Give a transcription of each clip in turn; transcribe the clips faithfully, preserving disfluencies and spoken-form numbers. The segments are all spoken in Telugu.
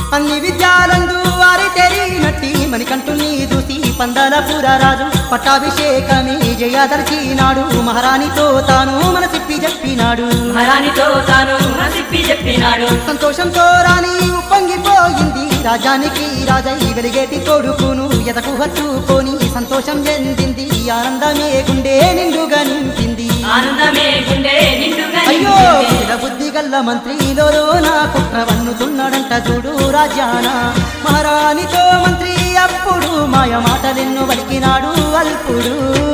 అన్ని విద్యాలందు వారి తెరినట్టి మణికంఠుని చూసి పందలపుర రాజు పట్టాభిషేకమే జయదర్చినాడు మహారాణితో తాను మనసిప్పి చెప్పినాడు మహారాణితో తాను మనసిప్పి చెప్పినాడు సంతోషంతో రాణి ఉప్పొంగిపోయింది రాజానికి రాజై వెలిగేటి కొడుకును ఎదకు హత్తుకొని సంతోషం చెందింది ఆనందమే గుండె నిండుగా నింపింది ఆనందమే గుండె నిండుగా అయ్యో బుద్ధి గల్ల మంత్రిలో నా కుట్ర వన్నుతున్నాడంట చూడు రాజాన మహారాణితో మంత్రి అప్పుడు మాయ మాటలెన్నో వలికినాడు అల్పుడు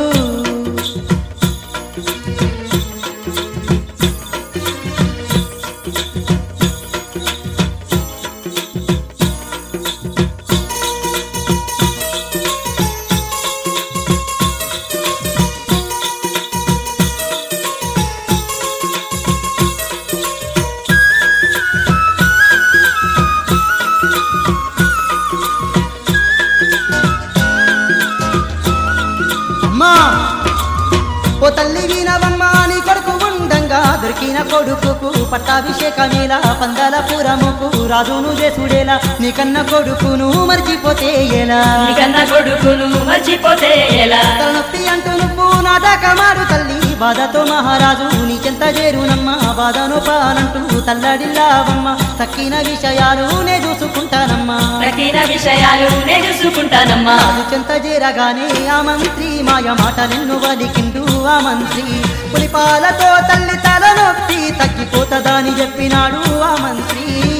ఓ తల్లి వినవమ్మా నీ కొడుకు ఉండంగా దొరికిన కొడుకుకు పట్టాభిషేకమేలా పందలపురముకు రాజును చేసుడేలా నీకన్న కొడుకును మర్చిపోతే ఎలా నీకన్న కొడుకును మర్చిపోతే ఎలా తలనొప్పి అంటూ నువ్వు నాటకమాడు తల్లి బాధతో మహారాజు నీకెంత చేరునమ్మా బాధను పానంటూ తల్లడిల్లావమ్మ తక్కిన విషయాలు నే చూసుకుంటానమ్మా తక్కిన విషయాలు నే చూసుకుంటానమ్మా రాజు చెంత చేరగానే ఆ మంత్రి మాయ మాటలెన్ను వలికిండు ఆ మంత్రి పులిపాలతో తల్లి తలనొప్పి తగ్గిపోతదని చెప్పినాడు ఆ మంత్రి